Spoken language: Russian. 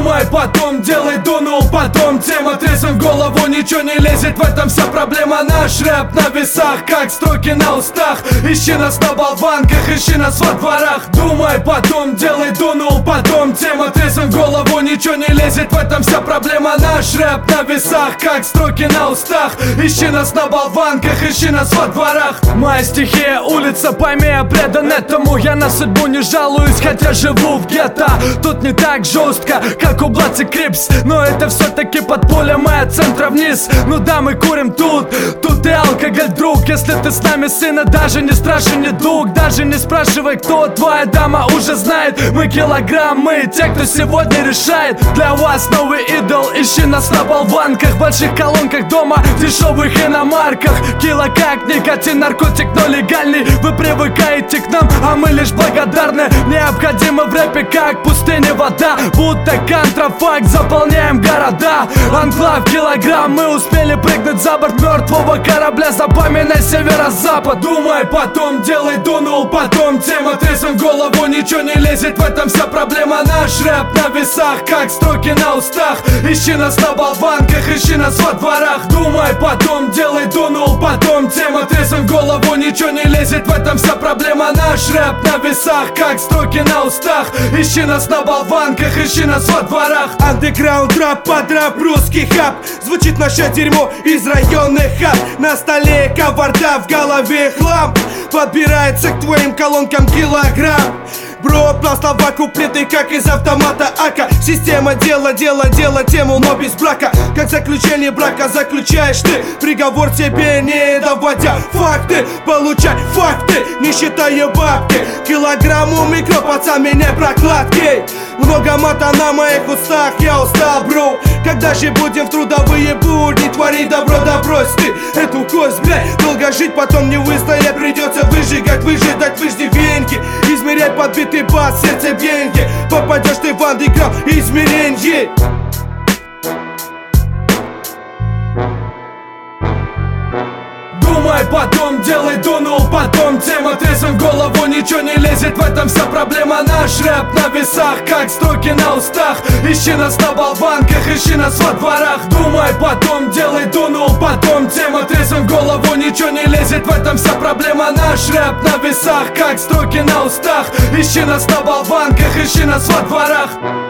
Думай потом, делай, дунул потом. Тема трезвым в голову, ничего не лезет, в этом вся проблема. Наш рэп на весах, как строки на устах. Ищи нас на болванках, ищи нас во дворах. Думай потом, делай, дунул потом. Тема трезвым в голову, ничего не лезет, в этом вся проблема. Наш рэп на весах, как строки на устах. Ищи нас на болванках, ищи нас во дворах. Моя стихия, улица, пойми, я предан этому. Я на судьбу не жалуюсь, хотя живу в гетто. Тут не так жестко, как у Блатси Крипс, но это все-таки под полем, моя центра вниз. Ну да, мы курим тут и алкоголь, друг. Если ты с нами, сына, даже не спрашивай недуг. Даже не спрашивай, кто твоя дама, уже знает. Мы килограмм, мы те, кто сегодня решает. Для вас новый идол, ищи нас на болванках. Больших колонках дома, дешевых иномарках. Кило как никотин, наркотик, но легальный. Вы привыкаете к нам, а мы лишь благодарны. Необходимо в рэпе, как пустыня вода. Будто контрафакт, заполняем города. Анклав, килограмм, мы успели прыгнуть за борт мертвого корабля. Запоминай северо-запад. Думай потом, делай, дунул потом. Тема трезвым в голову, ничего не лезет, в этом вся проблема. Наш рэп на весах, как строки на устах. Ищи нас на болванках, ищи нас во дворах. Думай потом, делай, дунул потом. Тема трезвым в голову, ничего не лезет, в этом вся проблема. Наш рэп на весах, как строки на устах. Ищи нас на болванках, ищи нас во дворах. Андеграунд, рэп, подраб, русский хаб. Звучит наше дерьмо из районных хат. На столе каварда, в голове хлам. Подбирается к твоим колонкам килограмм. Бро, на слова куплеты, как из автомата АК. Система дело, тему, но без брака. Как заключение брака заключаешь ты. Приговор тебе не доводя факты. Получай факты, не считая бабки. Килограмм у микро, пацан, меня прокладки. Много мата на моих устах, я устал, бро. Когда же будем в трудовые будни творить добро, да брось ты эту кость, блядь. Долго жить, потом не выстоять, придется выжигать, выжидать вождевеньки. Измерять подбитый бас, сердце бьеньки. Попадешь ты в андеграунд измеренье. Думай потом, делай, дунул потом. Тема трезвым в голову, ничего не лезет, в этом вся проблема. Наш рэп на весах, как строки на устах. Ищи нас на болванках, ищи нас во дворах. Думай потом, делай, дунул потом. Тема трезвым в голову, ничего не лезет, в этом вся проблема. Наш рэп на весах, как строки на устах. Ищи нас на болванках, ищи нас во дворах.